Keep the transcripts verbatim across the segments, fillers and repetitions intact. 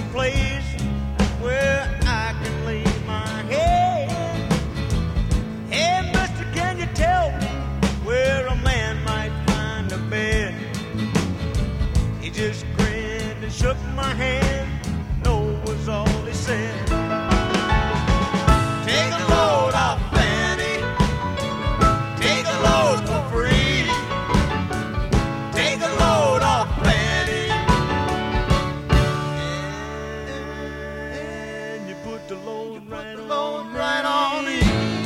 place where I can lay my head. Hey, mister, can you tell me where a man might find a bed? He just grinned and shook my hand. No was all he said. Take a load off Fanny. Take a load for free. Take a load off Fanny. And you put the load right on, load right on me.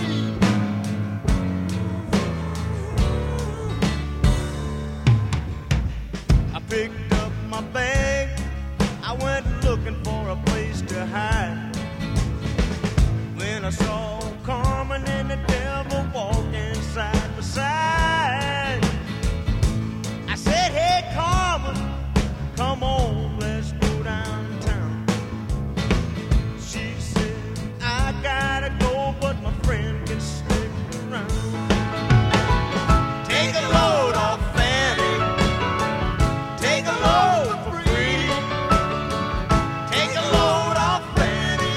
I picked up my bag. I went looking for a place to hide. When I saw Carmen and the devil walking side by side, I said, hey, Carmen, come on, let's go downtown. She said, I gotta go, but my friend can stick around. Take a load off Fanny. Take a load for free. Take a load off Fanny.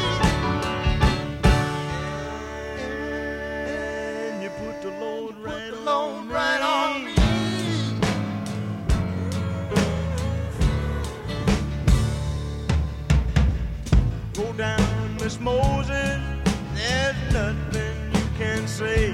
And you put the load right on, load right on me. Go down, Miss Moses, there's nothing you can say.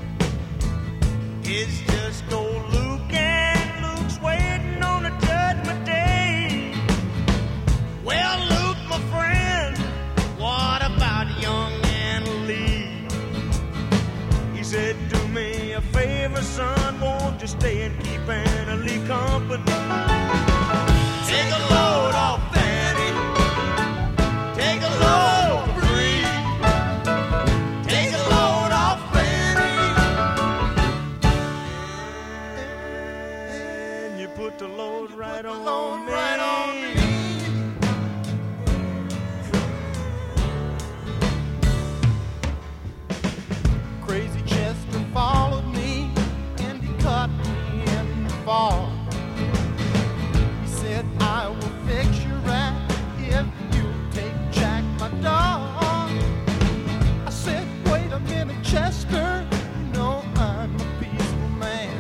It's just old Luke, and Luke's waiting on a judgment day. Well, Luke, my friend, what about young Anna Lee? He said, do me a favor, son, won't you stay and keep Anna Lee company? Take a load off Fanny. Take a load for free. Take a load off Fanny. And you put the load right on, load right on me. Crazy Chester followed me and he caught me in the fall. He said, I will fix your rat if you'll take Jack, my dog. I said, wait a minute, Chester, you know I'm a peaceful man.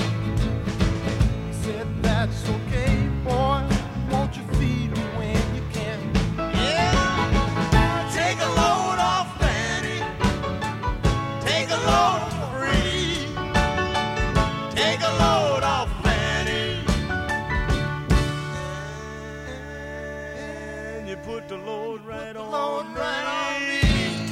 He said, that's okay, boy, won't you feed me when you can? Yeah, take a load off Fanny. Take a load for free. Take a load off Fanny. And you put the load right on, load right on me.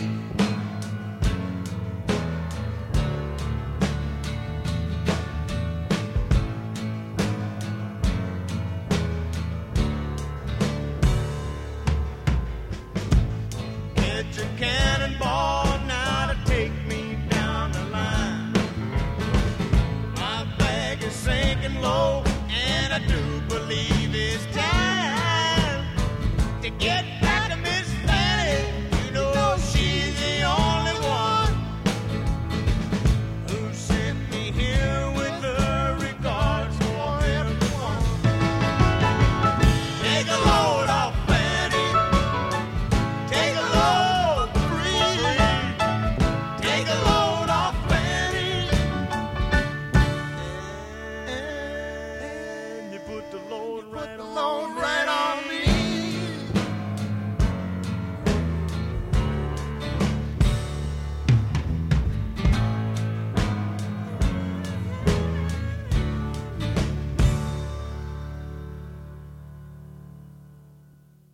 Get your cannonball now to take me down the line. My bag is sinking low, and I do believe it's time.